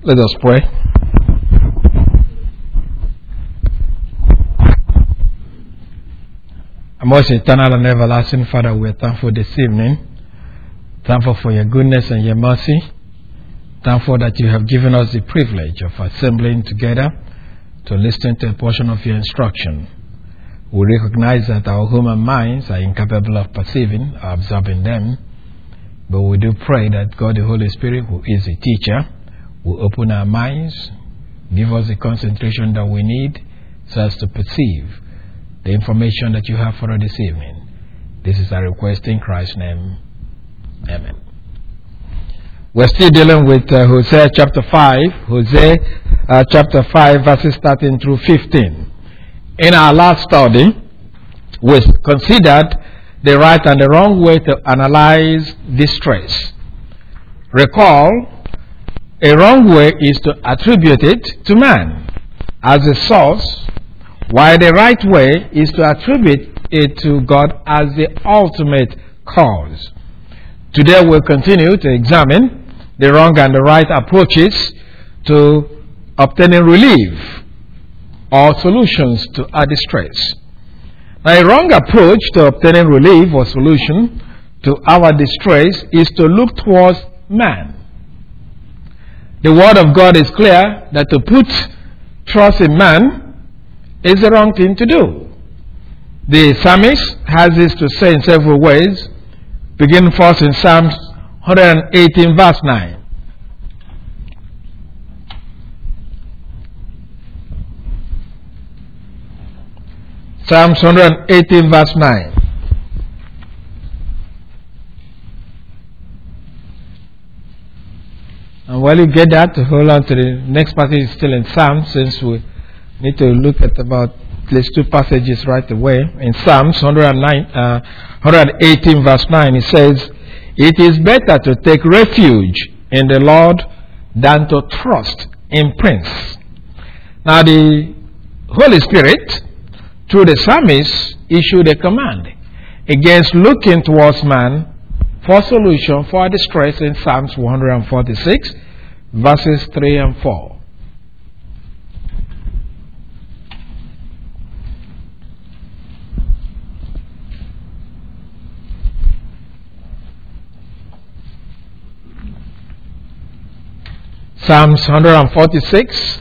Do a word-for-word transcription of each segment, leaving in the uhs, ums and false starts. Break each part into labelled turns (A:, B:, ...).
A: Let us pray. Our most eternal and everlasting Father, we are thankful this evening. Thankful for your goodness and your mercy. Thankful that you have given us the privilege of assembling together to listen to a portion of your instruction. We recognize that our human minds are incapable of perceiving or absorbing them, but we do pray that God the Holy Spirit, who is the teacher, will open our minds, give us the concentration that we need so as to perceive the information that you have for us this evening. This is our request in Christ's name. Amen. We're still dealing with uh, Hosea chapter five, Hosea uh, chapter five, verses thirteen through fifteen. In our last study, we considered the right and the wrong way to analyze distress. Recall, a wrong way is to attribute it to man as a source, while the right way is to attribute it to God as the ultimate cause. Today we'll continue to examine the wrong and the right approaches to obtaining relief or solutions to our distress. Now, a wrong approach to obtaining relief or solution to our distress is to look towards man. The Word of God is clear that to put trust in man is the wrong thing to do. The psalmist has this to say in several ways. Begin first in Psalms one eighteen verse nine. Psalms one eighteen verse nine. And while you get that, hold on to the next passage is still in Psalms, since we need to look at about at least two passages right away. In Psalms one eighteen verse nine, it says, "It is better to take refuge in the Lord than to trust in prince." Now the Holy Spirit, through the psalmist, issued a command against looking towards man for solution for distress in Psalms one forty-six, verses three and four. Psalms one forty-six,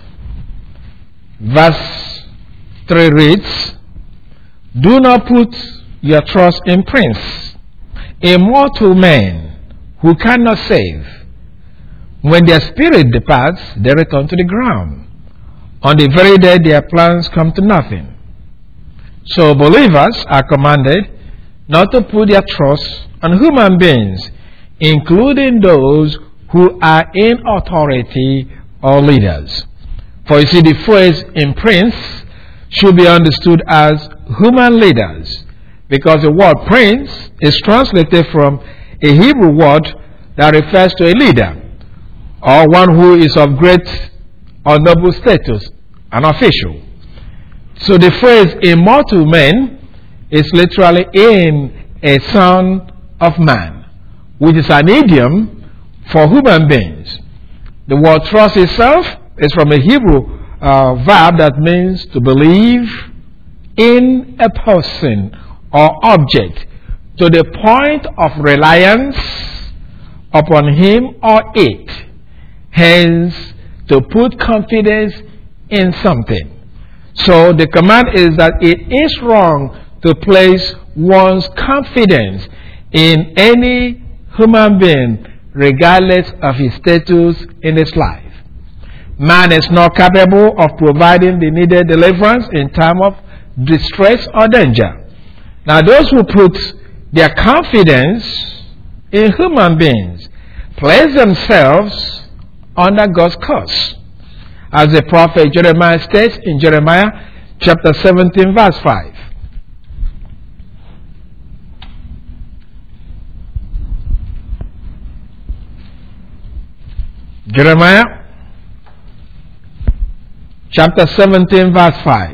A: verse three reads, "Do not put your trust in prince, a mortal man who cannot save. When their spirit departs, they return to the ground. On the very day their plans come to nothing." So believers are commanded not to put their trust on human beings, including those who are in authority or leaders. For you see, the phrase "in prince" should be understood as human leaders, because the word prince is translated from a Hebrew word that refers to a leader or one who is of great or noble status, an official. So the phrase "a mortal man" is literally "in a son of man," which is an idiom for human beings. The word "trust" itself is from a Hebrew uh, verb that means to believe in a person or object to the point of reliance upon him or it. Hence, to put confidence in something. So the command is that it is wrong to place one's confidence in any human being, regardless of his status in his life. Man is not capable of providing the needed deliverance in time of distress or danger. Now, those who put their confidence in human beings place themselves under God's curse. As the prophet Jeremiah states in Jeremiah chapter seventeen verse five. Jeremiah chapter seventeen verse five.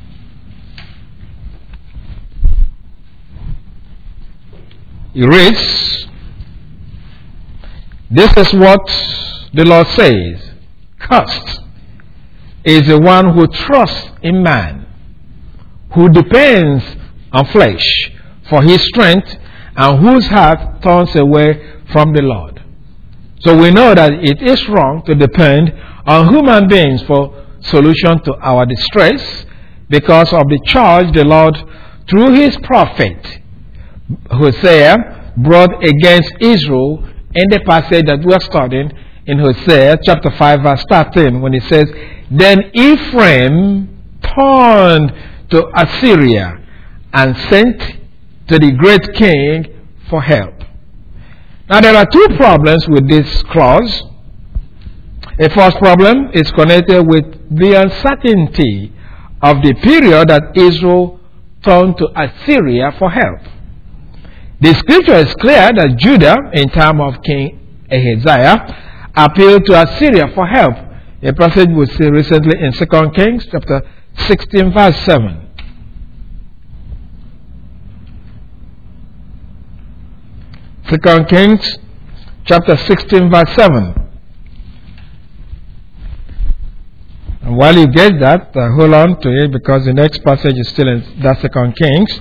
A: He reads, "This is what the Lord says, Cursed is the one who trusts in man, who depends on flesh for his strength, and whose heart turns away from the Lord. So we know that it is wrong to depend on human beings for solution to our distress, because of the charge the Lord, through his prophet Hosea, brought against Israel in the passage that we are studying in Hosea chapter five verse thirteen, when it says, "Then Ephraim turned to Assyria and sent to the great king for help." Now there are two problems with this clause. A first problem is connected with the uncertainty of the period that Israel turned to Assyria for help. The scripture is clear that Judah, in time of King Ahaziah, appealed to Assyria for help. A passage we see recently in Second Kings chapter sixteen verse seven. Second Kings chapter sixteen verse seven. And while you get that, uh, hold on to it, because the next passage is still in that Second Kings.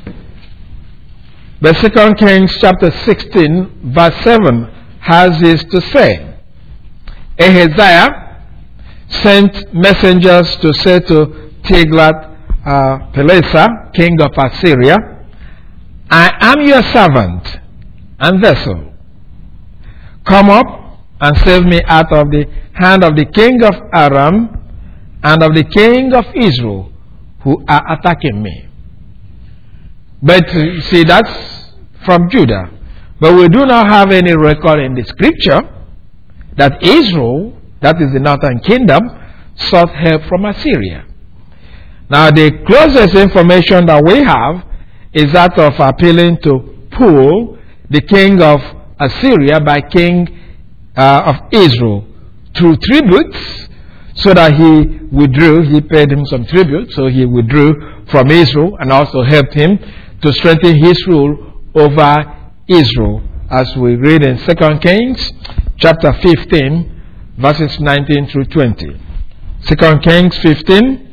A: But Second Kings chapter sixteen verse seven has this to say: Ahaziah sent messengers to say to Tiglath-Pileser, king of Assyria, "I am your servant and vessel. Come up and save me out of the hand of the king of Aram and of the king of Israel, who are attacking me." But uh, see, that's from Judah. But we do not have any record in the scripture that Israel, that is the northern kingdom, sought help from Assyria. Now the closest information that we have is that of appealing to Pul, the king of Assyria, by king uh, of Israel, through tributes, so that he withdrew. He paid him some tribute, so he withdrew from Israel and also helped him to strengthen his rule over Israel, as we read in Second Kings chapter fifteen verses nineteen through twenty. Second Kings fifteen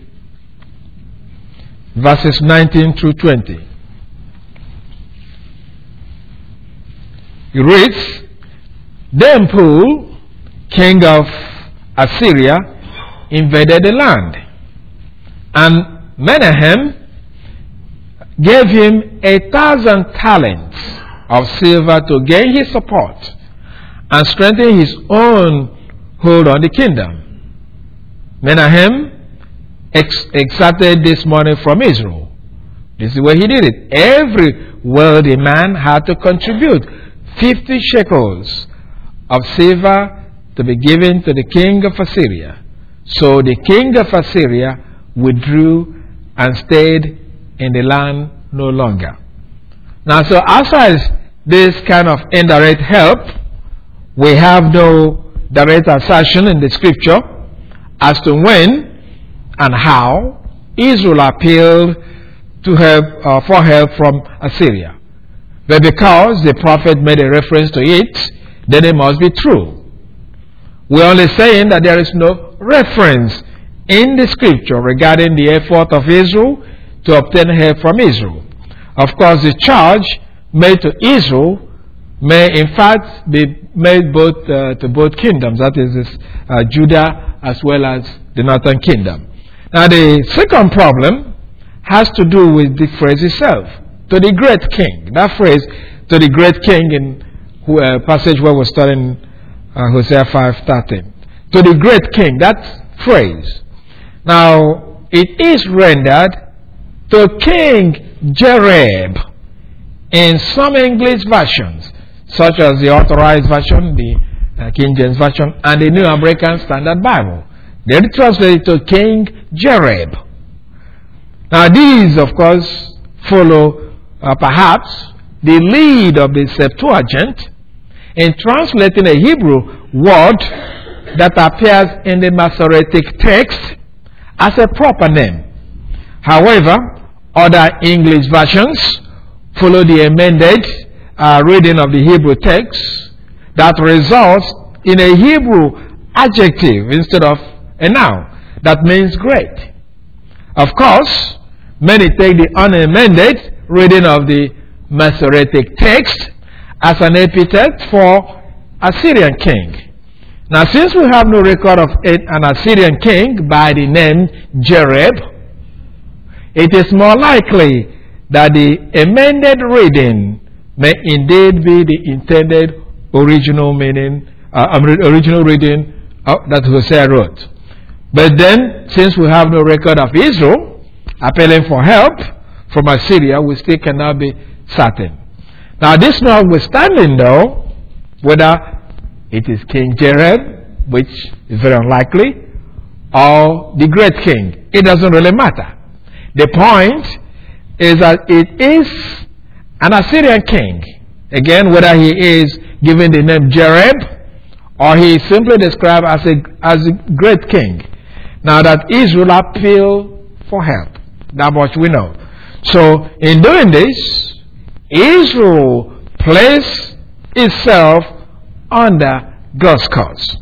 A: verses nineteen through twenty. It reads, "Then Pul, king of Assyria, invaded the land, and Menahem gave him a thousand talents of silver to gain his support and strengthen his own hold on the kingdom. Menahem ex- exacted this money from Israel." This is where he did it. Every wealthy man had to contribute fifty shekels of silver to be given to the king of Assyria. So the king of Assyria withdrew and stayed in the land no longer. Now, so outside this kind of indirect help, we have no direct assertion in the scripture as to when and how Israel appealed to help uh, for help from Assyria. But because the prophet made a reference to it, then it must be true. We're only saying that there is no reference in the scripture regarding the effort of Israel to obtain help from Israel. Of course, the charge made to Israel may in fact be made both uh, to both kingdoms, that is uh, Judah as well as the northern kingdom. Now the second problem has to do with the phrase itself, "to the great king." That phrase, "to the great king," in uh, passage where we're studying uh, Hosea five thirteen. To the great king, that phrase. Now, it is rendered to King Jareb in some English versions, such as the Authorized Version, the uh, King James Version, and the New American Standard Bible. They translate it to King Jareb. Now, these, of course, follow uh, perhaps the lead of the Septuagint in translating a Hebrew word that appears in the Masoretic text as a proper name. However, other English versions follow the amended uh, reading of the Hebrew text that results in a Hebrew adjective instead of a noun. That means great. Of course, many take the unamended reading of the Masoretic text as an epithet for Assyrian king. Now, since we have no record of an Assyrian king by the name Jareb, it is more likely that the amended reading may indeed be the intended original meaning, uh, original reading uh, that Hosea wrote. But then, since we have no record of Israel appealing for help from Assyria, we still cannot be certain. Now, this notwithstanding, though, whether it is King Jareb, which is very unlikely, or the great king, it doesn't really matter. The point is that it is an Assyrian king. Again, whether he is given the name Jareb or he is simply described as a, as a great king. Now that Israel appealed for help. That much we know. So, in doing this, Israel placed itself under God's cause.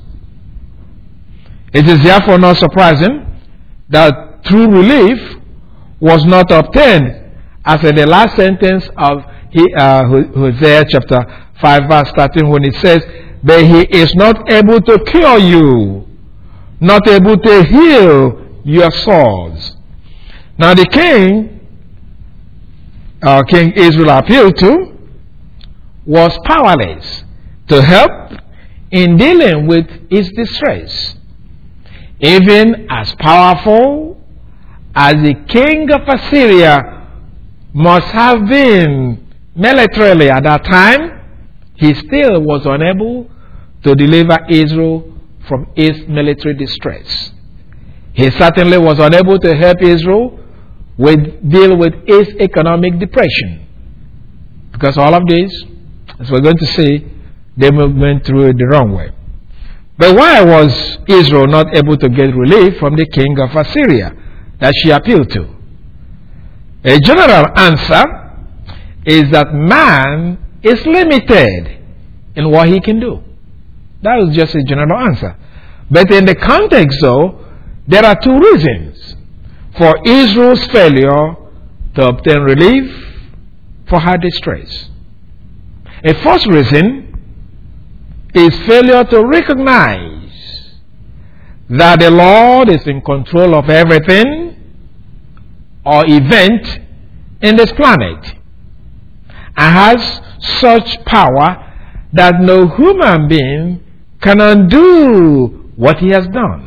A: It is therefore not surprising that true relief was not obtained, as in the last sentence of uh, Hosea chapter five verse thirteen, when it says, "But he is not able to cure you, not able to heal your sores." Now the king, uh, King Israel appealed to, was powerless to help in dealing with his distress. Even as powerful as the king of Assyria must have been militarily at that time, he still was unable to deliver Israel from its military distress. He certainly was unable to help Israel with deal with its economic depression, because all of this, as we're going to see, they went through it the wrong way. But why was Israel not able to get relief from the king of Assyria that she appealed to? A general answer is that man is limited in what he can do. That is just a general answer. But in the context, though, there are two reasons for Israel's failure to obtain relief for her distress. A first reason is failure to recognize that the Lord is in control of everything or event in this planet and has such power that no human being can undo what he has done.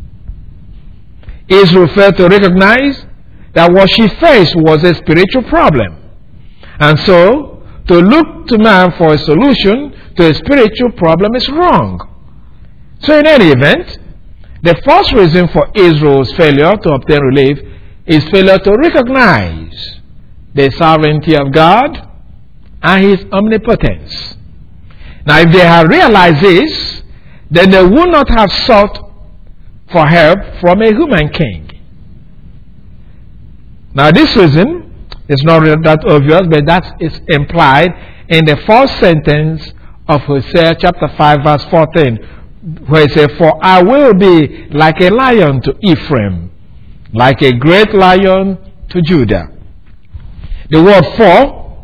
A: Israel failed to recognize that what she faced was a spiritual problem, and so to look to man for a solution to a spiritual problem is wrong. So in any event, the first reason for Israel's failure to obtain relief is failure to recognize the sovereignty of God and His omnipotence. Now, if they had realized this, then they would not have sought for help from a human king. Now, this reason is not that obvious, but that is implied in the first sentence of Hosea chapter five verse fourteen, where it says, "For I will be like a lion to Ephraim, like a great lion to Judah." The word "for"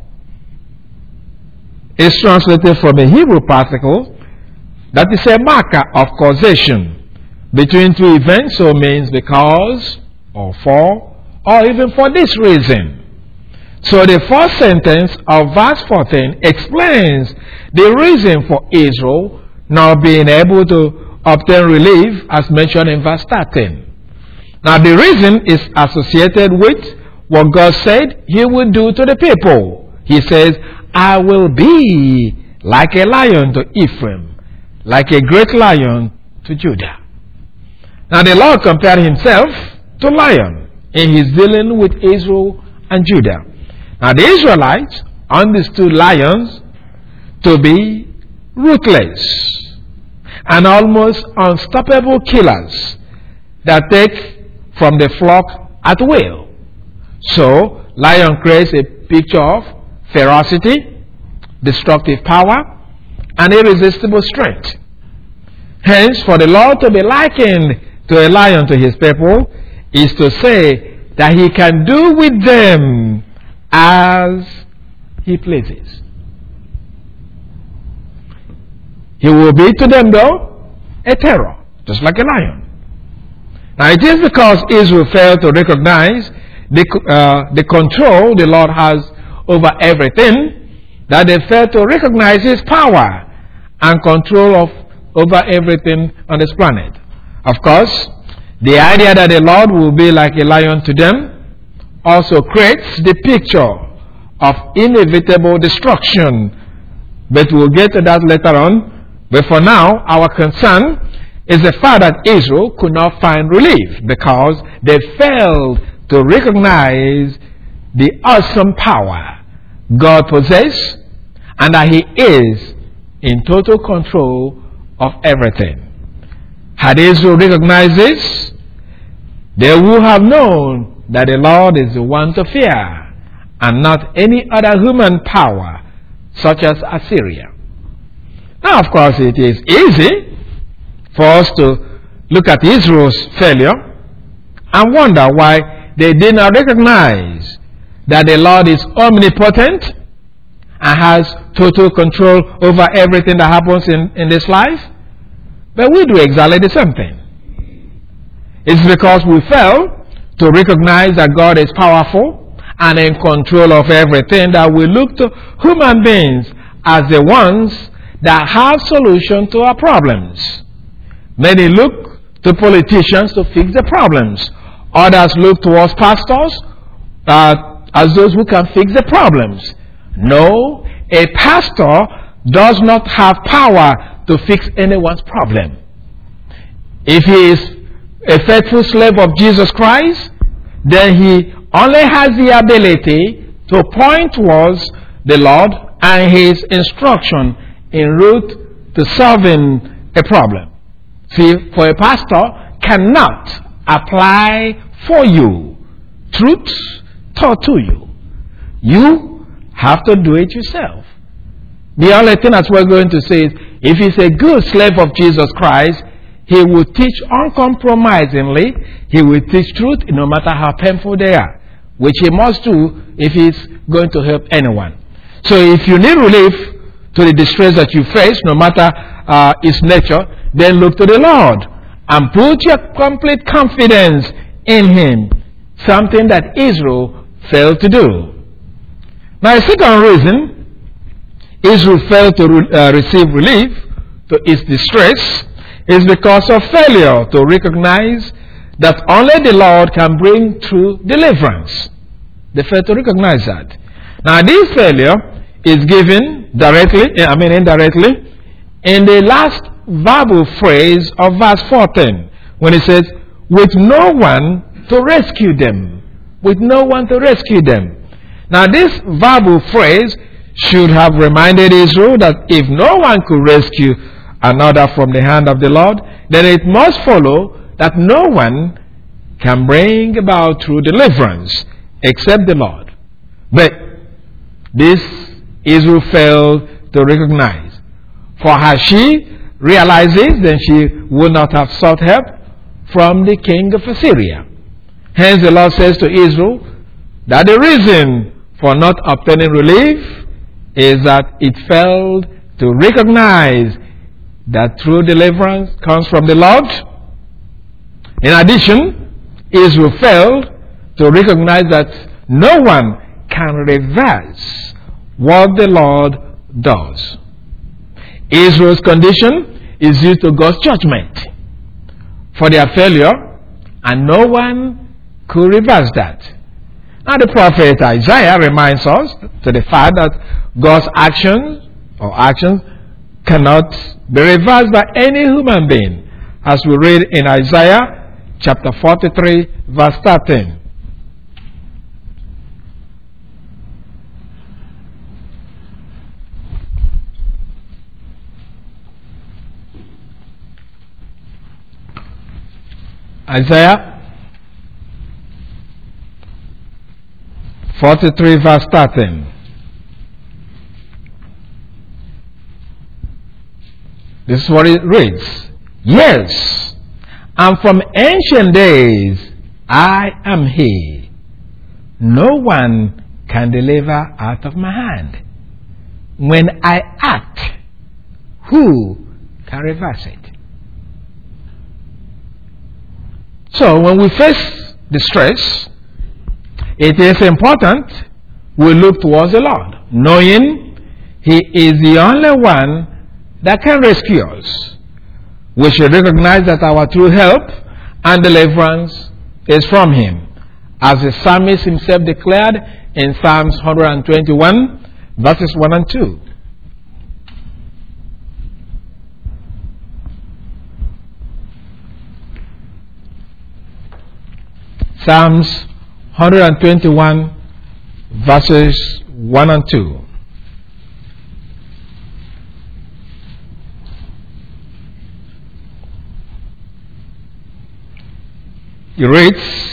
A: is translated from a Hebrew particle that is a marker of causation between two events, so means because, or for, or even for this reason. So the first sentence of verse fourteen explains the reason for Israel not being able to obtain relief as mentioned in verse thirteen. Now the reason is associated with what God said He would do to the people. He says, "I will be like a lion to Ephraim, like a great lion to Judah." Now the Lord compared Himself to lion in His dealing with Israel and Judah. Now the Israelites understood lions to be ruthless and almost unstoppable killers that take from the flock at will. So, lion creates a picture of ferocity, destructive power, and irresistible strength. Hence, for the Lord to be likened to a lion to his people is to say that he can do with them as he pleases. He will be to them, though, a terror, just like a lion. Now, it is because Israel failed to recognize the, uh, the control the Lord has over everything that they failed to recognize his power and control of over everything on this planet. Of course, the idea that the Lord will be like a lion to them also creates the picture of inevitable destruction. But we'll get to that later on. But for now, our concern is the fact that Israel could not find relief because they failed to recognize the awesome power God possesses and that he is in total control of everything. Had Israel recognized this, they would have known that the Lord is the one to fear and not any other human power such as Assyria. Now, of course, it is easy for us to look at Israel's failure and wonder why they did not recognize that the Lord is omnipotent and has total control over everything that happens in, in this life. But we do exactly the same thing. It's because we fail to recognize that God is powerful and in control of everything that we look to human beings as the ones that have solutions to our problems. Many look to politicians to fix the problems. Others look towards pastors uh, as those who can fix the problems. No, a pastor does not have power to fix anyone's problem. If he is a faithful slave of Jesus Christ, then he only has the ability to point towards the Lord and his instruction en route to solving a problem. See, for a pastor cannot apply for you truth taught to you. You have to do it yourself. The only thing that we're going to say is, if he's a good slave of Jesus Christ, he will teach uncompromisingly. He will teach truth no matter how painful they are, which he must do if he's going to help anyone. So if you need relief to the distress that you face, no matter uh, its nature, then look to the Lord and put your complete confidence in him, something that Israel failed to do. Now, a second reason Israel failed to re- uh, receive relief to its distress is because of failure to recognize that only the Lord can bring true deliverance. They failed to recognize that. Now, this failure is given directly, I mean indirectly, in the last verbal phrase of verse fourteen, when it says, with no one to rescue them. With no one to rescue them. Now, this verbal phrase should have reminded Israel that if no one could rescue another from the hand of the Lord, then it must follow that no one can bring about true deliverance except the Lord. But this Israel failed to recognize. For had she realized this, then she would not have sought help from the king of Assyria. Hence the Lord says to Israel that the reason for not obtaining relief is that it failed to recognize that true deliverance comes from the Lord. In addition, Israel failed to recognize that no one can reverse what the Lord does. Israel's condition is due to God's judgment for their failure, and no one could reverse that. Now, the prophet Isaiah reminds us to the fact that God's actions or actions cannot be reversed by any human being, as we read in Isaiah chapter forty-three, verse thirteen. Isaiah forty-three, verse thirteen. This is what it reads. Yes, and from ancient days I am He. No one can deliver out of my hand. When I act, who can reverse it? So when we face distress, it is important we look towards the Lord, knowing He is the only one that can rescue us. We should recognize that our true help and deliverance is from Him, as the psalmist himself declared in Psalms one twenty-one, verses one and two. Psalms one twenty-one, verses one and two. It reads,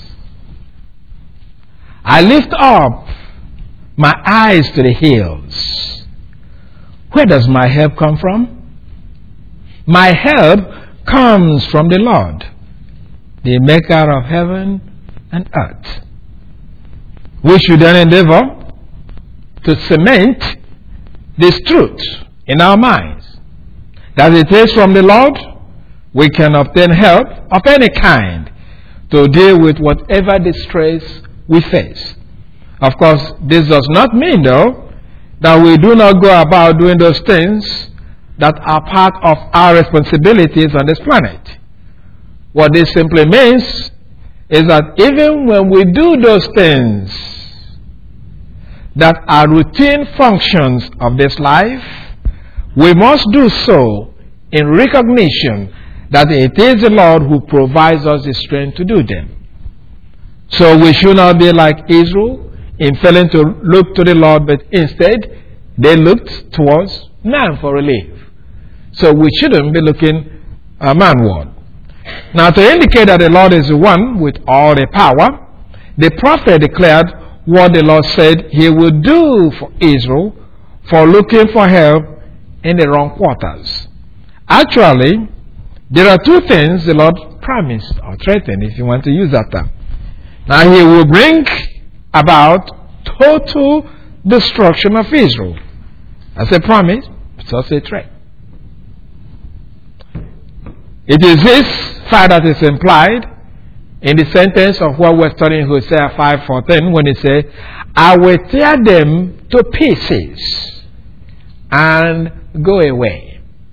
A: I lift up my eyes to the hills. Where does my help come from? My help comes from the Lord, the maker of heaven and earth. We should then endeavor to cement this truth in our minds, that it is from the Lord we can obtain help of any kind to deal with whatever distress we face. Of course, this does not mean, though, that we do not go about doing those things that are part of our responsibilities on this planet. What this simply means is that even when we do those things that are routine functions of this life, we must do so in recognition that it is the Lord who provides us the strength to do them. So we should not be like Israel in failing to look to the Lord, but instead they looked towards man for relief. So we shouldn't be looking uh, manward. Now, to indicate that the Lord is the one with all the power, the prophet declared what the Lord said He would do for Israel for looking for help in the wrong quarters. Actually, there are two things the Lord promised or threatened, if you want to use that term. Now, He will bring about total destruction of Israel. That's a promise, it's also a threat. It is this fact that is implied in the sentence of what we're studying in Hosea five fourteen, when it says, I will tear them to pieces and go away.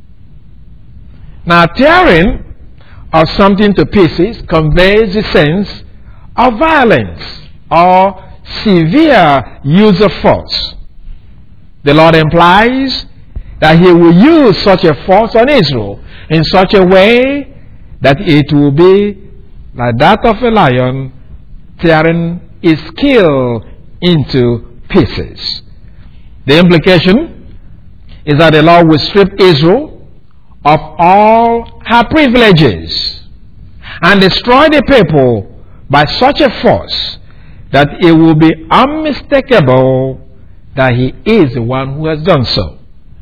A: Now, tearing of something to pieces conveys the sense of violence or severe use of force. The Lord implies that He will use such a force on Israel in such a way that it will be like that of a lion tearing its kill into pieces. The implication is that the Lord will strip Israel of all her privileges and destroy the people by such a force that it will be unmistakable that He is the one who has done so.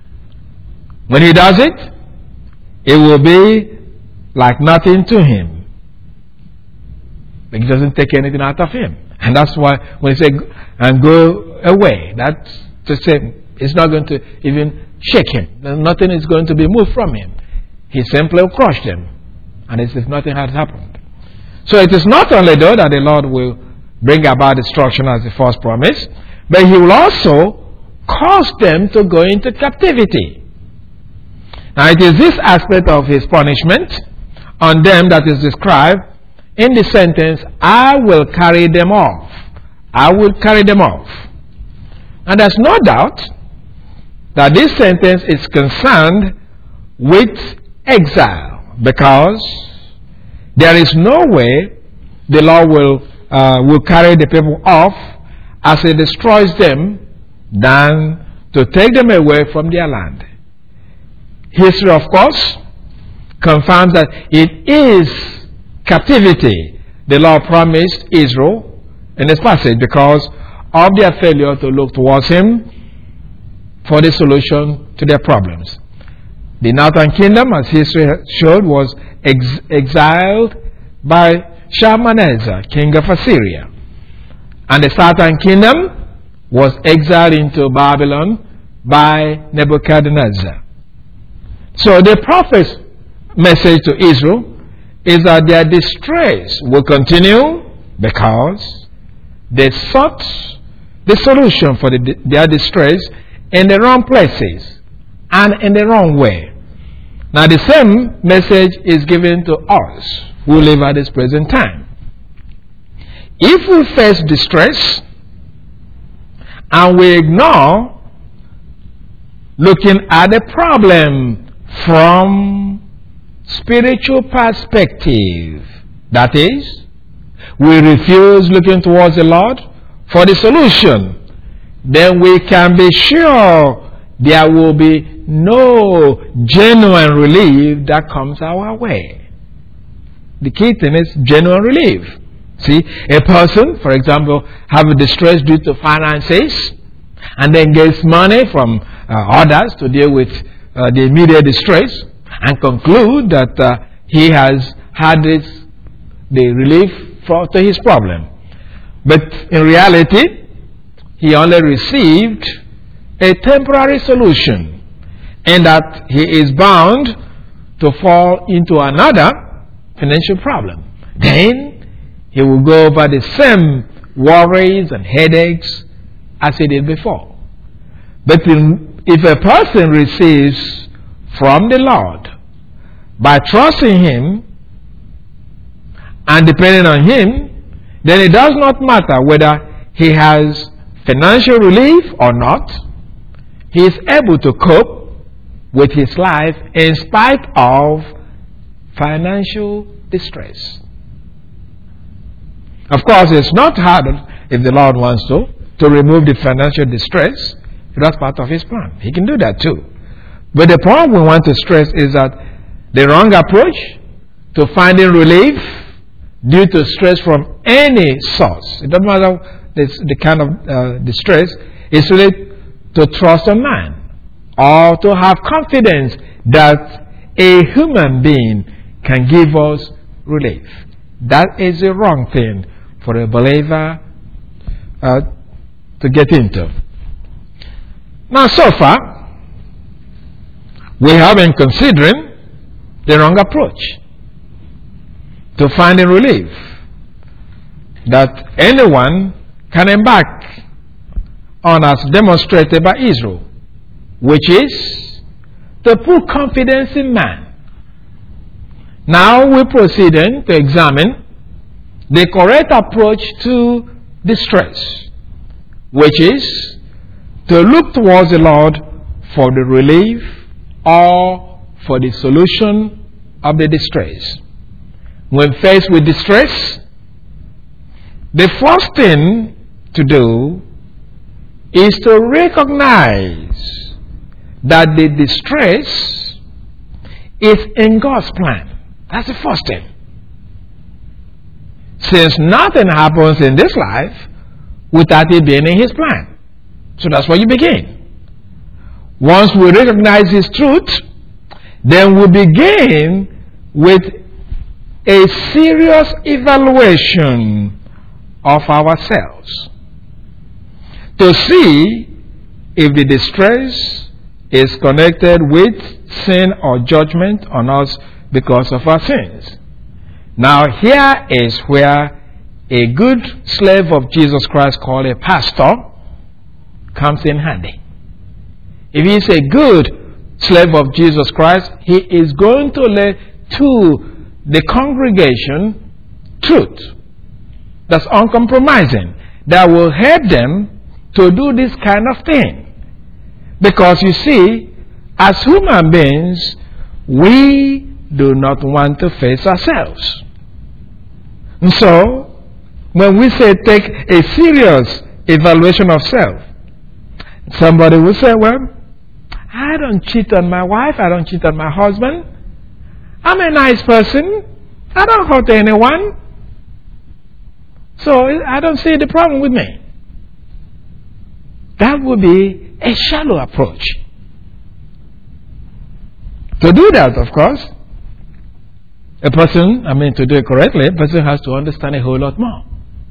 A: When He does it, it will be like nothing to Him. Like it doesn't take anything out of Him. And that's why when He says, and go away, that's to say, it's not going to even shake Him. Nothing is going to be moved from Him. He simply will crush them, and as if nothing had happened. So it is not only, though, that the Lord will bring about destruction as the first promise, but He will also cause them to go into captivity. Now, it is this aspect of His punishment on them that is described in the sentence, I will carry them off. I will carry them off. And there's no doubt that this sentence is concerned with exile, because there is no way the Lord will uh, will carry the people off as He destroys them than to take them away from their land. History, of course, confirms that it is captivity the Lord promised Israel in this passage because of their failure to look towards Him for the solution to their problems. The northern kingdom, as history showed, was ex- exiled by Shalmaneser, king of Assyria. And the southern kingdom was exiled into Babylon by Nebuchadnezzar. So the prophet's message to Israel is that their distress will continue because they sought the solution for the, their distress in the wrong places and in the wrong way. Now the same message is given to us who live at this present time. If we face distress and we ignore looking at the problem from spiritual perspective, that is, we refuse looking towards the Lord for the solution, then we can be sure there will be no genuine relief that comes our way. The key thing is genuine relief. See, a person, for example, have a distress due to finances and then gets money from uh, others to deal with uh, the immediate distress and conclude that uh, he has had this, the relief for, to his problem. But in reality, he only received a temporary solution, and that he is bound to fall into another financial problem. Then he will go over the same worries and headaches as he did before. But in, if a person receives from the Lord by trusting Him and depending on Him, then it does not matter whether he has financial relief or not. He is able to cope with his life in spite of financial distress. Of course, it's not hard if the Lord wants to, to remove the financial distress. That's part of His plan. He can do that too. But the point we want to stress is that the wrong approach to finding relief due to stress from any source, it doesn't matter the, the kind of uh, distress, is really to trust a man or to have confidence that a human being can give us relief. That is the wrong thing for a believer uh, to get into. Now, so far, we have been considering the wrong approach to finding relief that anyone can embark on, as demonstrated by Israel, which is to put confidence in man. Now we proceed to examine the correct approach to distress, which is to look towards the Lord for the relief or for the solution of the distress. When faced with distress, the first thing to do is to recognize that the distress is in God's plan. That's the first thing. Since nothing happens in this life without it being in His plan. So that's where you begin. Once we recognize His truth, then we begin with a serious evaluation of ourselves to see if the distress is connected with sin or judgment on us because of our sins. Now, here is where a good slave of Jesus Christ called a pastor comes in handy. If he is a good slave of Jesus Christ, he is going to lay to the congregation truth that's uncompromising, that will help them to do this kind of thing. Because you see, as human beings, we do not want to face ourselves. And so, when we say take a serious evaluation of self, somebody will say, well, I don't cheat on my wife, I don't cheat on my husband, I'm a nice person, I don't hurt anyone, so I don't see the problem with me. That would be a shallow approach. To do that, of course, a person, I mean, to do it correctly, a person has to understand a whole lot more.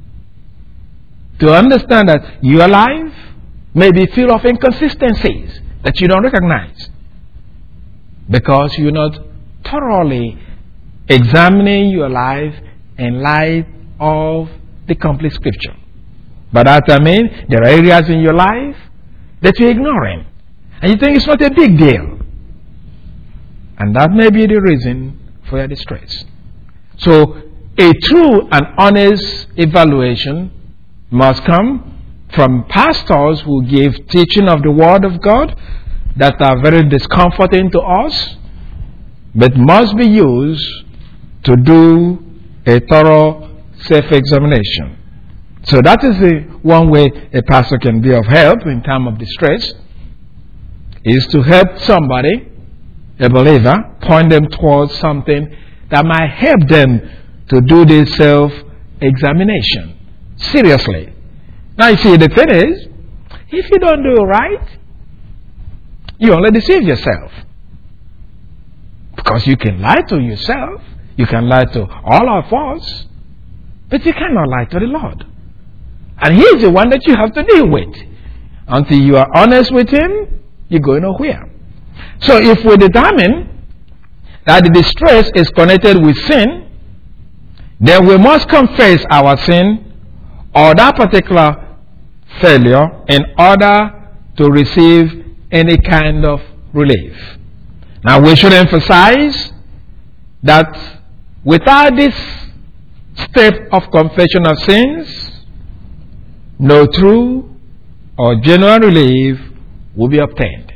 A: To understand that your life may be filled of inconsistencies that you don't recognize because you're not thoroughly examining your life in light of the complete scripture. By that I mean, there are areas in your life that you're ignoring and you think it's not a big deal. And that may be the reason for your distress. So, a true and honest evaluation must come from pastors who give teaching of the Word of God that are very discomforting to us, but must be used to do a thorough self-examination. So that is the one way a pastor can be of help in time of distress, is to help somebody, a believer, point them towards something that might help them to do this self-examination seriously. Now you see, the thing is, if you don't do it right, you only deceive yourself. Because you can lie to yourself, you can lie to all of us, but you cannot lie to the Lord. And He's the one that you have to deal with. Until you are honest with Him, you go nowhere. So if we determine that the distress is connected with sin, then we must confess our sin or that particular failure in order to receive any kind of relief. Now we should emphasize that without this step of confession of sins, no true or genuine relief will be obtained.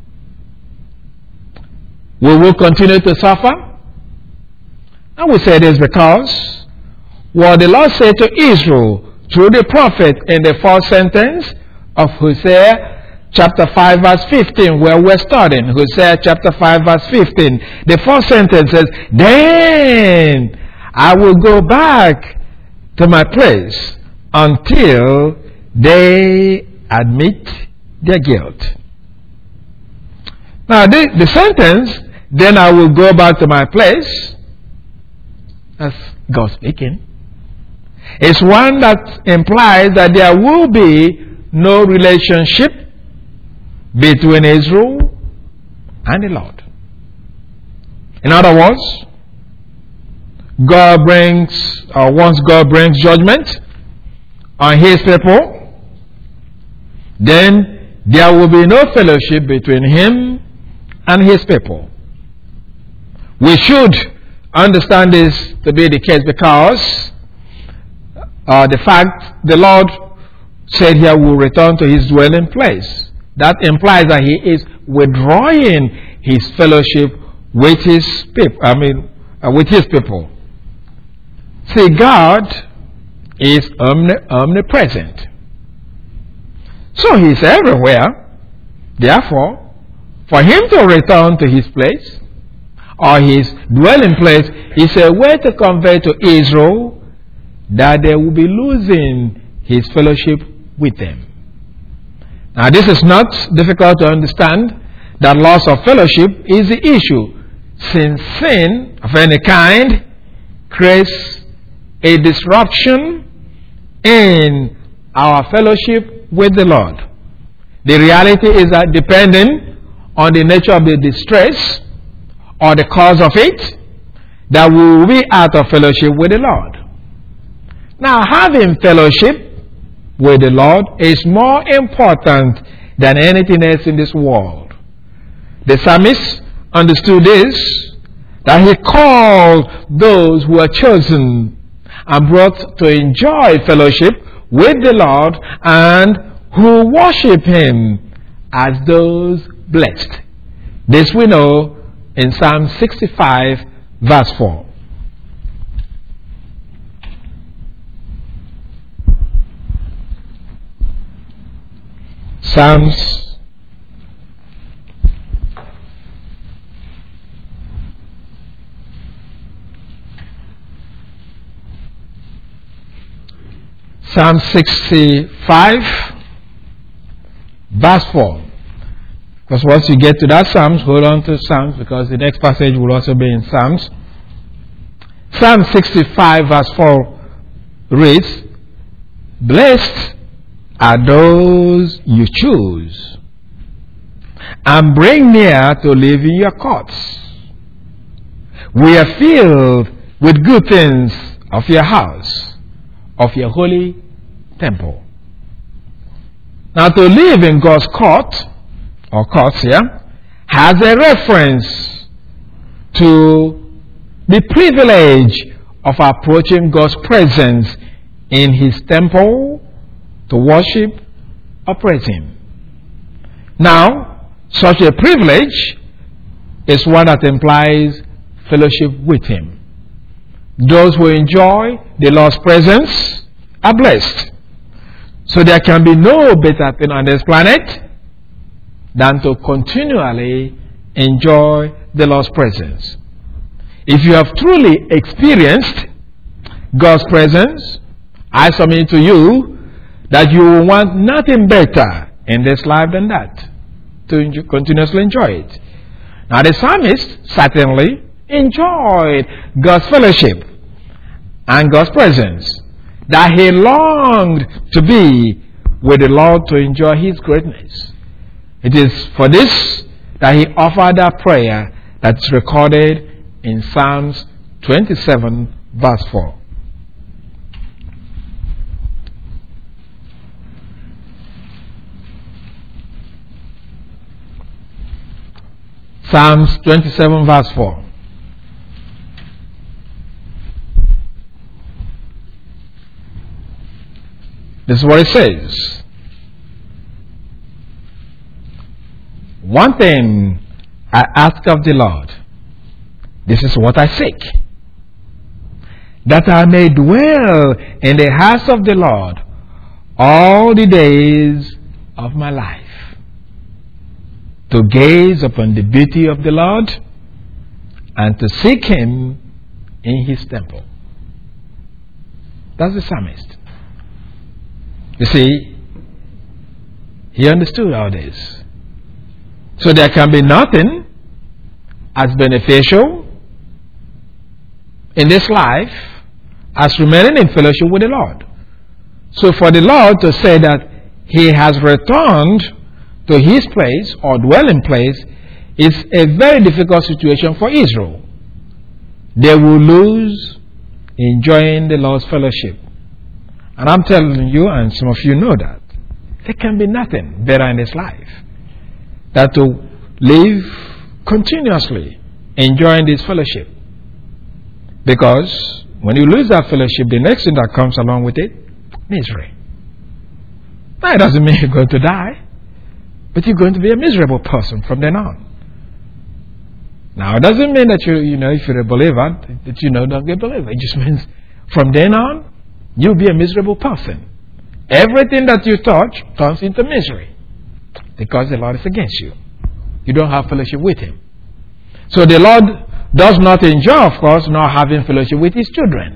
A: We will continue to suffer. And we say this because what the Lord said to Israel through the prophet in the fourth sentence of Hosea chapter five verse fifteen, where we're starting, Hosea chapter five verse fifteen, the fourth sentence says, "Then I will go back to my place until they admit their guilt." Now the, the sentence, "Then I will go back to my place," that's God speaking, is one that implies that there will be no relationship between Israel and the Lord. In other words, God brings, or once God brings judgment on His people, then there will be no fellowship between Him and His people. We should understand this to be the case because uh, the fact the Lord said He will return to His dwelling place, that implies that He is withdrawing His fellowship with His people. I mean, uh, with His people. See, God is omni- omnipresent, so He is everywhere. Therefore, for Him to return to His place or His dwelling place is a way to convey to Israel that they will be losing His fellowship with them. Now this is not difficult to understand, that loss of fellowship is the issue, since sin of any kind creates a disruption in our fellowship with the Lord. The reality is that depending on the nature of the distress or the cause of it, that we will be out of fellowship with the Lord. Now, having fellowship with the Lord is more important than anything else in this world. The psalmist understood this, that he called those who are chosen and brought to enjoy fellowship with the Lord and who worship Him as those blessed. This we know in Psalm sixty-five verse four. Psalms Psalm sixty-five verse four. Because once you get to that Psalms, hold on to Psalms, because the next passage will also be in Psalms. Psalm sixty-five verse four reads, "Blessed are those you choose, and bring near to live in your courts. We are filled with good things of your house, of your holy temple." Now, to live in God's court, or courts here, has a reference to the privilege of approaching God's presence in His temple to worship or praise Him. Now, such a privilege is one that implies fellowship with Him. Those who enjoy the Lord's presence are blessed. So there can be no better thing on this planet than to continually enjoy the Lord's presence. If you have truly experienced God's presence, I submit to you that you will want nothing better in this life than that, to enjoy, continuously enjoy it. Now, the psalmist certainly enjoyed God's fellowship and God's presence, that he longed to be with the Lord to enjoy His greatness. It is for this that he offered that prayer that's recorded in Psalms twenty-seven verse four. Psalms twenty-seven verse four. This is what it says. "One thing I ask of the Lord, this is what I seek, that I may dwell in the house of the Lord all the days of my life, to gaze upon the beauty of the Lord and to seek Him in His temple." That's the psalmist. You see, he understood all this. So there can be nothing as beneficial in this life as remaining in fellowship with the Lord. So for the Lord to say that He has returned to His place or dwelling place is a very difficult situation for Israel. They will lose enjoying the Lord's fellowship. And I'm telling you, and some of you know that, there can be nothing better in this life than to live continuously enjoying this fellowship. Because when you lose that fellowship, the next thing that comes along with it, misery. Now, it doesn't mean you're going to die, but you're going to be a miserable person from then on. Now, it doesn't mean that you, you know, if you're a believer, that you know don't be a believer. It just means from then on, you'll be a miserable person. Everything that you touch turns into misery because the Lord is against you. You don't have fellowship with Him. So the Lord does not enjoy, of course, not having fellowship with His children.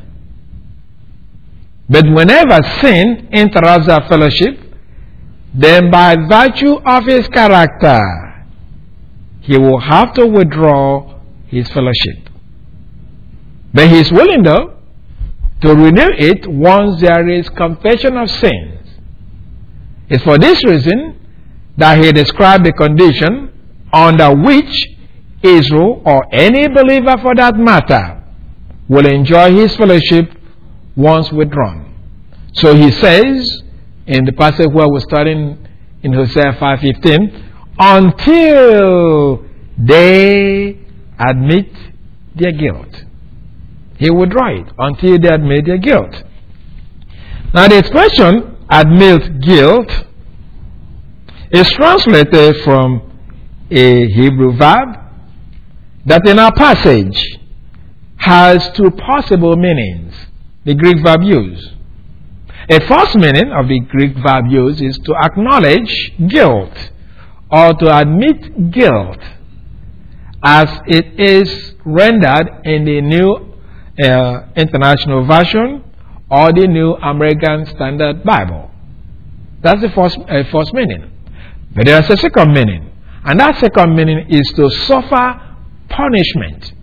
A: But whenever sin interrupts that fellowship, then by virtue of His character, He will have to withdraw His fellowship. But He is willing, though, to renew it once there is confession of sins. It's for this reason that He described the condition under which Israel, or any believer for that matter, will enjoy His fellowship once withdrawn. So He says in the passage where we're studying in Hosea five fifteen, until they admit their guilt. He will withdraw it until they admit their guilt. Now, the expression admit guilt is translated from a Hebrew verb that in our passage has two possible meanings. The Greek verb used. A first meaning of the Greek verb used is to acknowledge guilt or to admit guilt, as it is rendered in the New Uh, International Version or the New American Standard Bible. That's the first, uh, first meaning. But there's a second meaning. And that second meaning is to suffer punishment.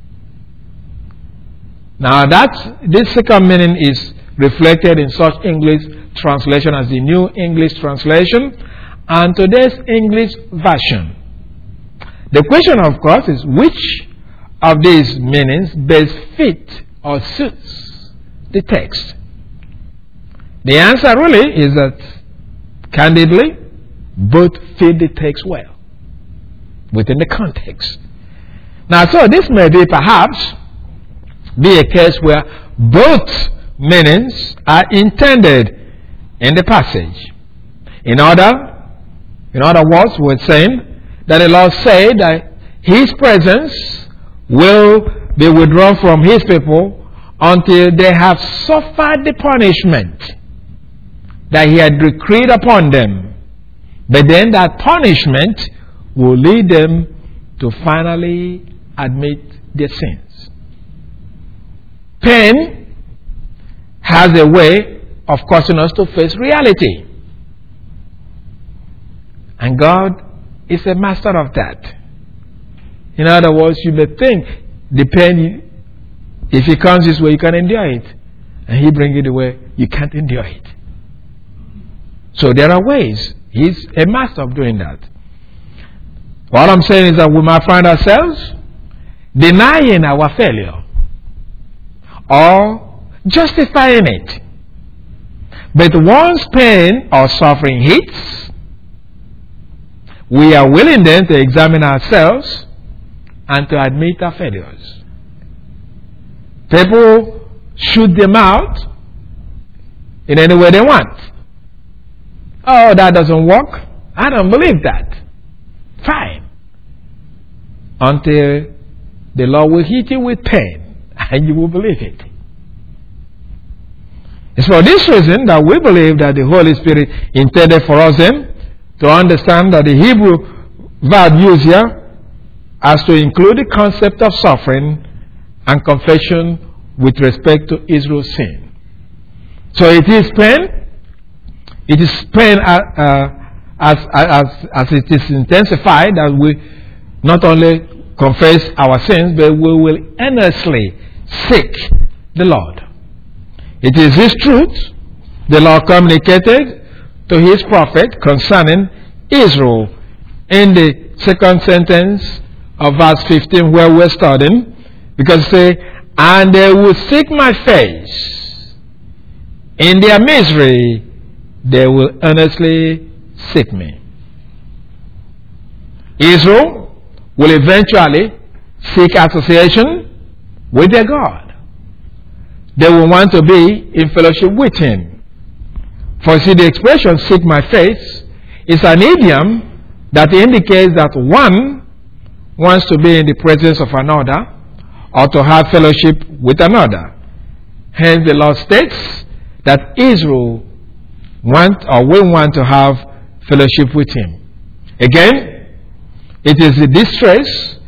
A: Now that this second meaning is reflected in such English translation as the New English Translation and today's English version. The question, of course, is which of these meanings best fit or suits the text? The answer really is that, candidly, both fit the text well within the context. Now, so this may be perhaps be a case where both meanings are intended in the passage. In other, in other words, we're saying that the Lord said that His presence will be withdrawn from His people until they have suffered the punishment that He had decreed upon them. But then that punishment will lead them to finally admit their sins. Pain has a way of causing us to face reality. And God is a master of that. In other words, you may think the pain, if it comes this way, you can endure it. And He brings it away, you can't endure it. So there are ways. He's a master of doing that. What I'm saying is that we might find ourselves denying our failure or justifying it. But once pain or suffering hits, we are willing then to examine ourselves and to admit our failures. People shoot them out in any way they want. Oh, that doesn't work. I don't believe that. Fine. Until the Lord will hit you with pain and you will believe it. It's for this reason that we believe that the Holy Spirit intended for us then to understand that the Hebrew verb used here as to include the concept of suffering and confession with respect to Israel's sin. So it is pain. It is pain uh, uh, as, as, as it is intensified that we not only confess our sins, but we will earnestly seek the Lord. It is His truth the Lord communicated to His prophet concerning Israel in the second sentence of verse fifteen where we're studying, because it says, and they will seek my face. In their misery, they will earnestly seek me. Israel will eventually seek association with their God. They will want to be in fellowship with Him. For see, the expression seek my face is an idiom that indicates that one wants to be in the presence of another or to have fellowship with another. Hence the Lord states that Israel want or will want to have fellowship with Him. Again, it is the distress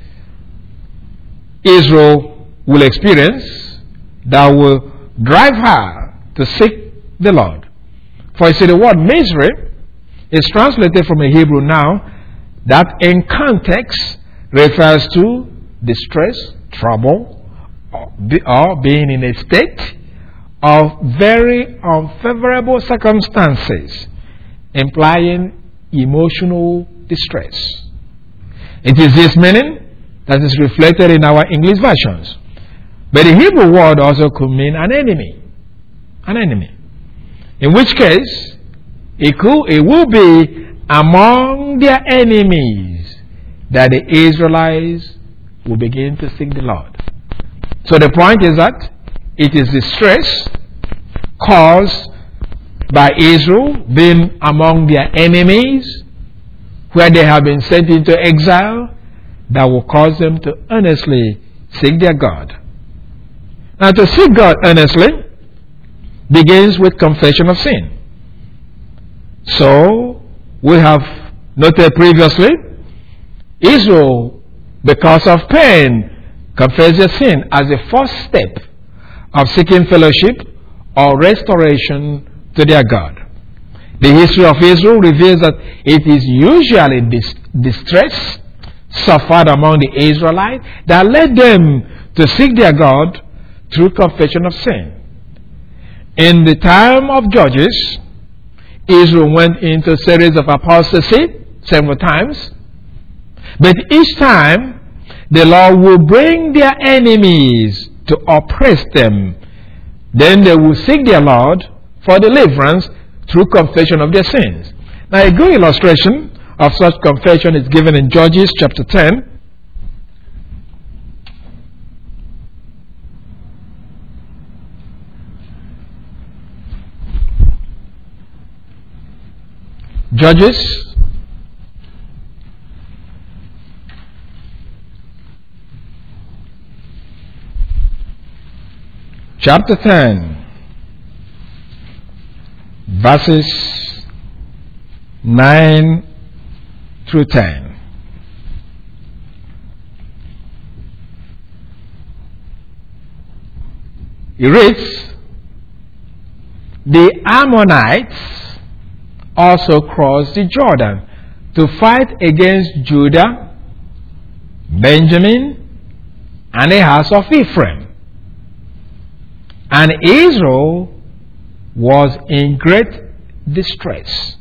A: Israel will experience that will drive her to seek the Lord. For you see, the word misery is translated from a Hebrew now that in context refers to distress, trouble, or, be, or being in a state of very unfavorable circumstances, implying emotional distress. It is this meaning that is reflected in our English versions. But the Hebrew word also could mean an enemy. An enemy. In which case, it, could, it will be among their enemies that the Israelites will begin to seek the Lord. So the point is that it is the stress caused by Israel being among their enemies, where they have been sent into exile, that will cause them to earnestly seek their God. Now, to seek God earnestly begins with confession of sin. So, we have noted previously, Israel, because of pain, confessed their sin as a first step of seeking fellowship or restoration to their God. The history of Israel reveals that it is usually dis- distress suffered among the Israelites that led them to seek their God through confession of sin. In the time of Judges, Israel went into a series of apostasy several times, but each time the Lord will bring their enemies to oppress them. Then they will seek their Lord for deliverance through confession of their sins. Now, a good illustration of such confession is given in Judges chapter ten. Judges chapter ten, verses nine through ten. It reads, "The Ammonites also crossed the Jordan to fight against Judah, Benjamin, and the house of Ephraim. And Israel was in great distress."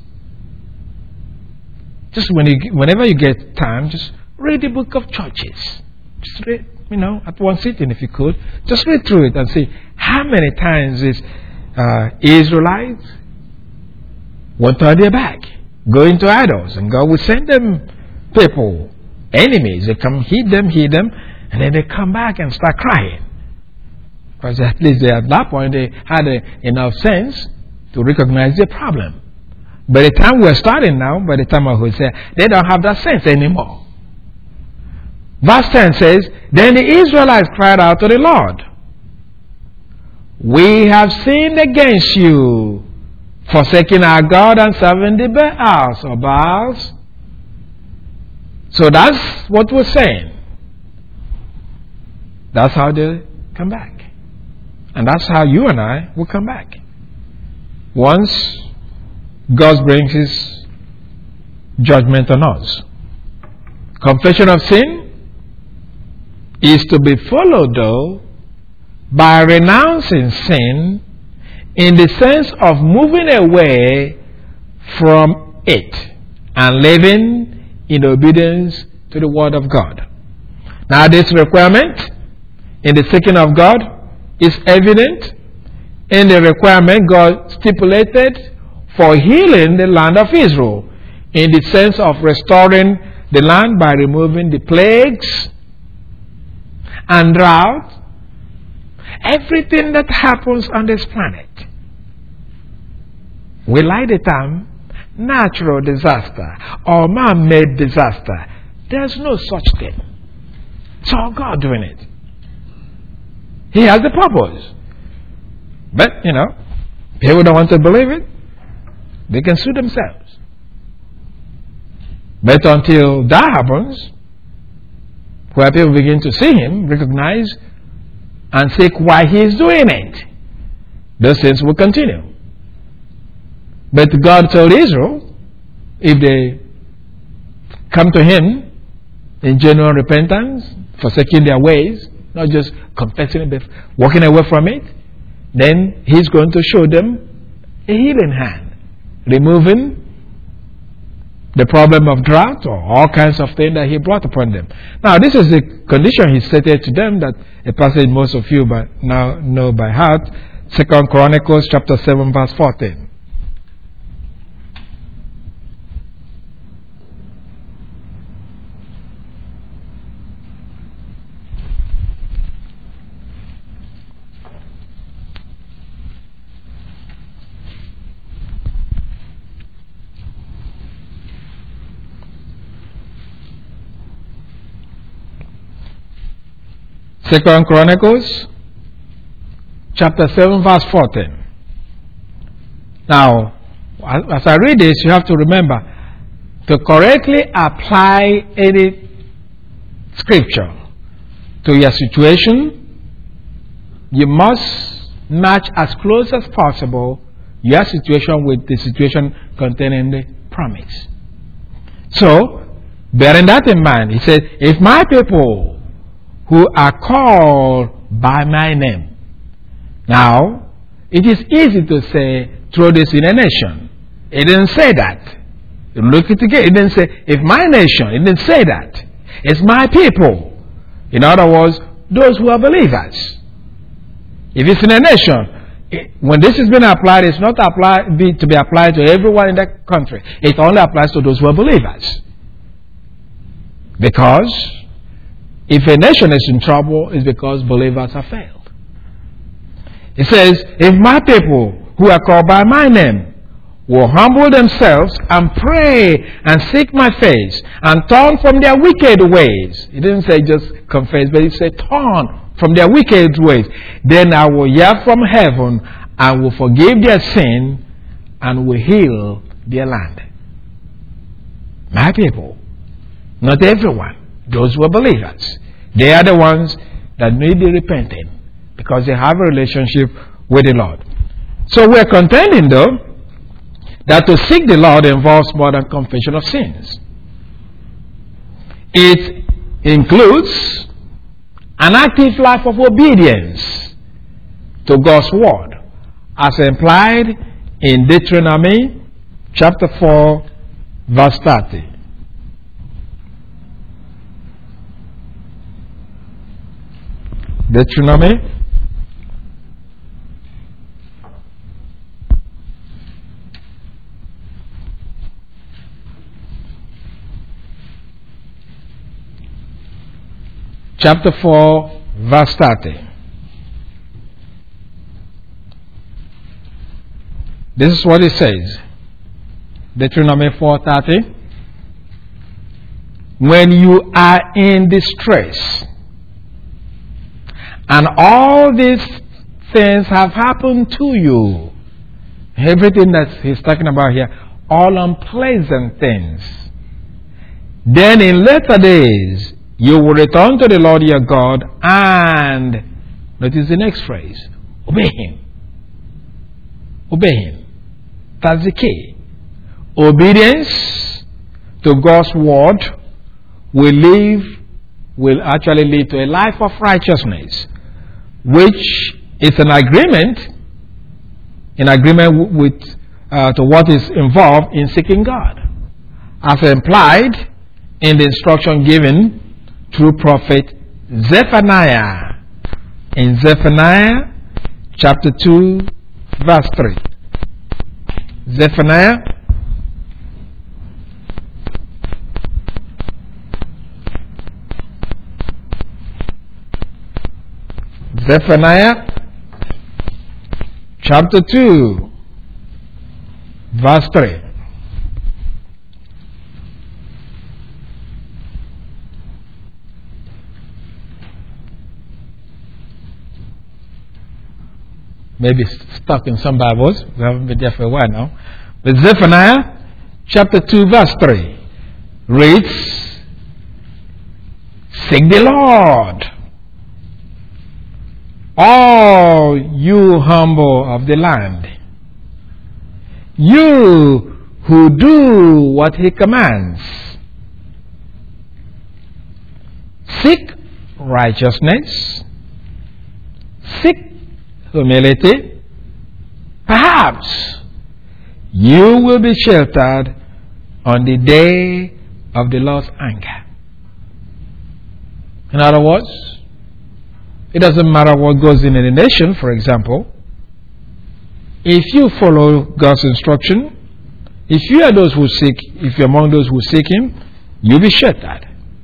A: Just when you, whenever you get time, just read the book of Judges. Just read, you know, at one sitting if you could. Just read through it and see how many times is uh, Israelites won't turn their back, go into idols, and God will send them people, enemies. They come hit them, hit them, and then they come back and start crying. Because at least they, at that point they had a, enough sense to recognize the problem. By the time we're starting now, by the time of Hosea, they don't have that sense anymore. Verse ten says, "Then the Israelites cried out to the Lord, 'We have sinned against you, forsaking our God and serving the Baals,'" or Baals. So that's what we're saying. That's how they come back. And that's how you and I will come back. Once God brings His judgment on us. Confession of sin is to be followed, though, by renouncing sin in the sense of moving away from it and living in obedience to the Word of God. Now, this requirement in the seeking of God is evident in the requirement God stipulated for healing the land of Israel, in the sense of restoring the land by removing the plagues and drought, everything that happens on this planet. We like the term natural disaster or man-made disaster. There's no such thing. It's all God doing it. He has the purpose. But, you know, people don't want to believe it. They can sue themselves. But until that happens, where people begin to see Him, recognize, and seek why He is doing it, those things will continue. But God told Israel, if they come to Him in genuine repentance, forsaking their ways, not just confessing it, but walking away from it, then He's going to show them a healing hand, removing the problem of drought or all kinds of things that He brought upon them. Now, this is the condition He stated to them, that a passage most of you by now know by heart. Second Chronicles chapter seven, verse fourteen. Second Chronicles chapter seven, verse fourteen. Now, as I read this, you have to remember to correctly apply any scripture to your situation. You must match as close as possible your situation with the situation contained in the promise. So, bearing that in mind, he said, if my people who are called by my name. Now, it is easy to say, throw this in a nation. It didn't say that. Look at it again. It didn't say, if my nation. It didn't say that. It's my people. In other words, those who are believers. If it's in a nation, it, when this is being applied, it's not apply, be, to be applied to everyone in that country. It only applies to those who are believers. Because if a nation is in trouble, it's because believers have failed. It says, if my people who are called by my name will humble themselves and pray and seek my face and turn from their wicked ways. It didn't say just confess, but it said turn from their wicked ways. Then I will hear from heaven and will forgive their sin and will heal their land. My people, not everyone, those who are believers. They are the ones that need the repenting because they have a relationship with the Lord. So we're contending though that to seek the Lord involves more than confession of sins. It includes an active life of obedience to God's word, as implied in Deuteronomy chapter four, verse thirty. Deuteronomy chapter four, verse thirty. This is what it says. Deuteronomy four thirty. When you are in distress, and all these things have happened to you, everything that he's talking about here, all unpleasant things, then in later days, you will return to the Lord your God and, notice the next phrase, obey Him. Obey Him. That's the key. Obedience to God's word will lead, will actually lead to a life of righteousness, which is an agreement, in agreement with uh, to what is involved in seeking God, as implied in the instruction given through prophet Zephaniah in Zephaniah chapter two, verse three. Zephaniah Zephaniah chapter two, verse three. Maybe stuck in some Bibles. We haven't been there for a while now. But Zephaniah chapter two, verse three reads, seek the Lord, all you humble of the land, you who do what He commands. Seek righteousness, seek humility, perhaps you will be sheltered on the day of the Lord's anger. In other words, it doesn't matter what goes in a nation, for example. If you follow God's instruction, if you are those who seek, if you're among those who seek Him, you'll be sheltered.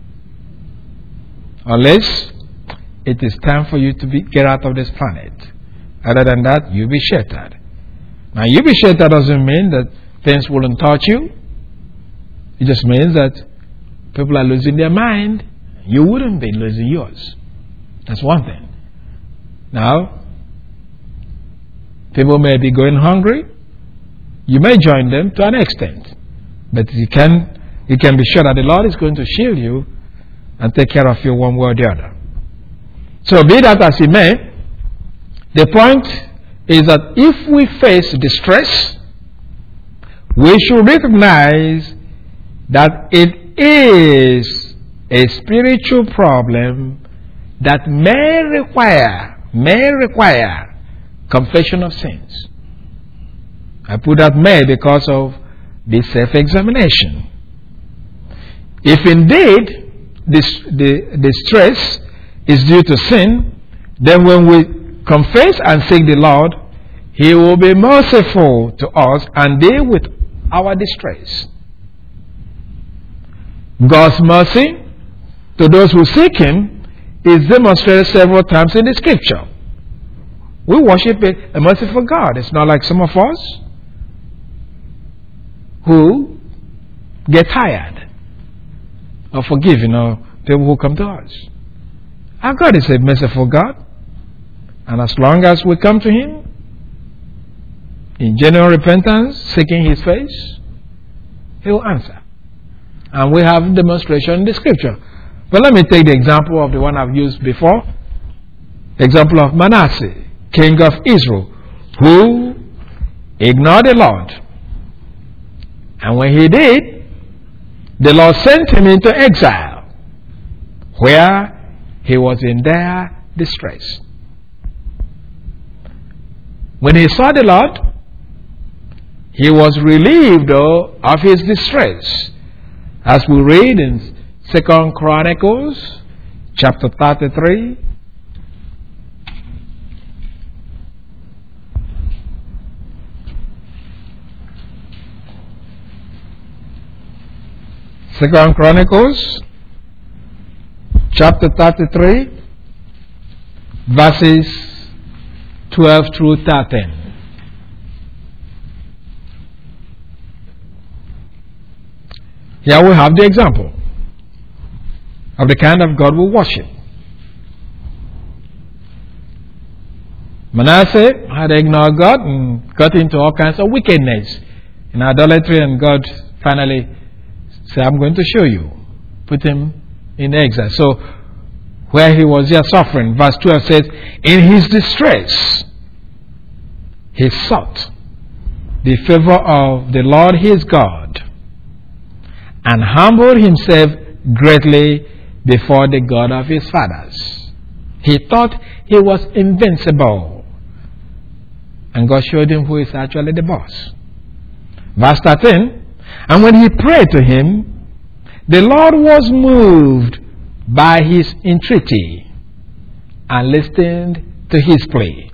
A: Unless it is time for you to be, get out of this planet. Other than that, you'll be sheltered. Now, you'll be sheltered doesn't mean that things wouldn't touch you. It just means that people are losing their mind. You wouldn't be losing yours. That's one thing. Now, people may be going hungry. You may join them to an extent. But you can, you can be sure that the Lord is going to shield you and take care of you one way or the other. So be that as it may, the point is that if we face distress, we should recognize that it is a spiritual problem that may require, may require confession of sins. I put that may because of the self-examination. If indeed this, the, the stress is due to sin, then when we confess and seek the Lord, He will be merciful to us and deal with our distress. God's mercy to those who seek Him is demonstrated several times in the Scripture. We worship a, a merciful God. It's not like some of us who get tired of forgiving or people who come to us. Our God is a merciful God, and as long as we come to Him in genuine repentance, seeking His face, He will answer. And we have demonstration in the Scripture. But let me take the example of the one I've used before. The example of Manasseh, king of Israel, who ignored the Lord. And when he did, the Lord sent him into exile, where he was in dire distress. When he saw the Lord, he was relieved though, of his distress. As we read in Second Chronicles chapter thirty-three, Second Chronicles chapter thirty-three, verses twelve through thirteen. Here we have the example of the kind of God we worship. Manasseh had ignored God and got into all kinds of wickedness in idolatry, and God finally said, I'm going to show you. Put him in exile. So, where he was here suffering, verse twelve says, in his distress, he sought the favor of the Lord his God, and humbled himself greatly before the God of his fathers. He thought he was invincible, and God showed him who is actually the boss. Verse thirteen, and when he prayed to him, the Lord was moved by his entreaty and listened to his plea.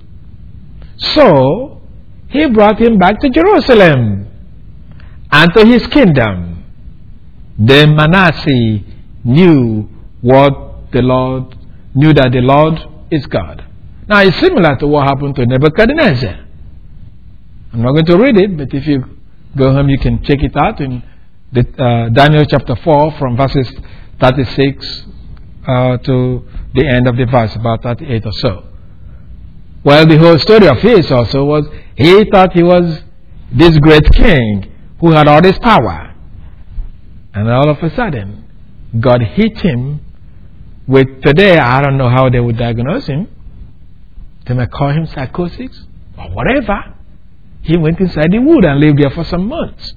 A: So he brought him back to Jerusalem and to his kingdom. Then Manasseh knew what the Lord knew that the Lord is God. Now it's similar to what happened to Nebuchadnezzar. I'm not going to read it, but if you go home, you can check it out in the, uh, Daniel chapter four, from verses thirty-six uh, to the end of the verse, about thirty-eight or so. Well, the whole story of his also was he thought he was this great king who had all this power. And all of a sudden, God hit him with, today, I don't know how they would diagnose him. They may call him psychosis or whatever. He went inside the wood and lived there for some months,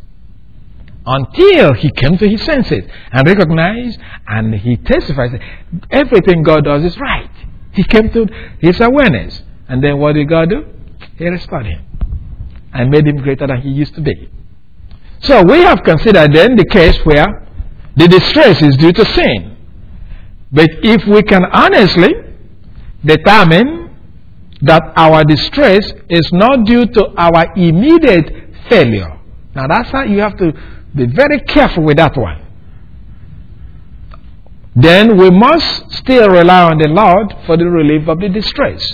A: until he came to his senses and recognized, and he testifies that everything God does is right. He came to his awareness. And then what did God do? He restored him and made him greater than he used to be. So we have considered then the case where the distress is due to sin. But if we can honestly determine that our distress is not due to our immediate failure. Now that's how you have to be very careful with that one. Then we must still rely on the Lord for the relief of the distress.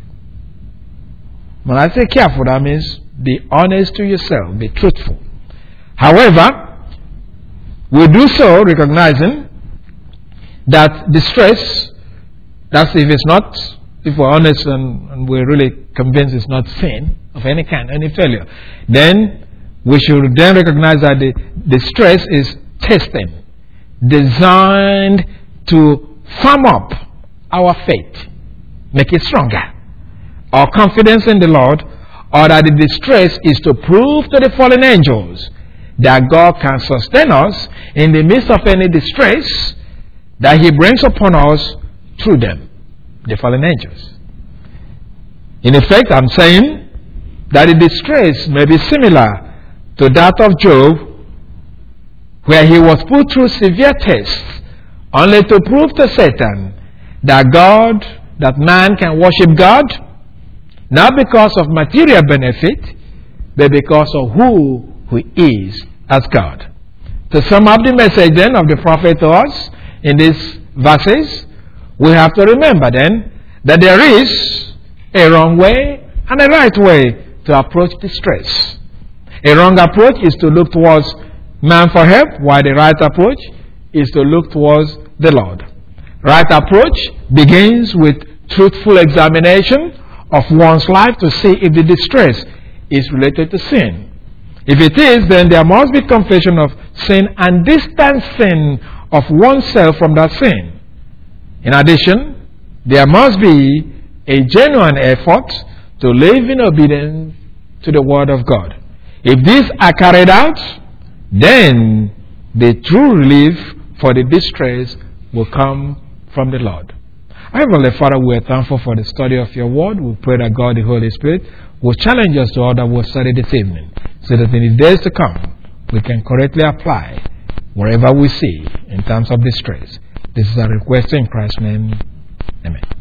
A: When I say careful, that means be honest to yourself, be truthful. However, we do so recognizing that distress, that's if it's not, if we're honest and, and we're really convinced it's not sin of any kind, any failure, then we should then recognize that the distress is testing, designed to firm up our faith, make it stronger. Our confidence in the Lord or that the distress is to prove to the fallen angels that God can sustain us in the midst of any distress that He brings upon us through them, the fallen angels. In effect, I'm saying that the distress may be similar to that of Job, where he was put through severe tests only to prove to Satan that God, that man can worship God, not because of material benefit, but because of who he is as God. To sum up the message then of the prophet to us in these verses, we have to remember then that there is a wrong way and a right way to approach distress. A wrong approach is to look towards man for help, while the right approach is to look towards the Lord. Right approach begins with truthful examination of one's life to see if the distress is related to sin. If it is, then there must be confession of sin and distancing of oneself from that sin. In addition, there must be a genuine effort to live in obedience to the Word of God. If these are carried out, then the true relief for the distress will come from the Lord. Heavenly Father, we are thankful for the study of your Word. We pray that God, the Holy Spirit, will challenge us to all that we'll study this evening, so that in the days to come, we can correctly apply wherever we see in terms of distress. This is a request in Christ's name. Amen.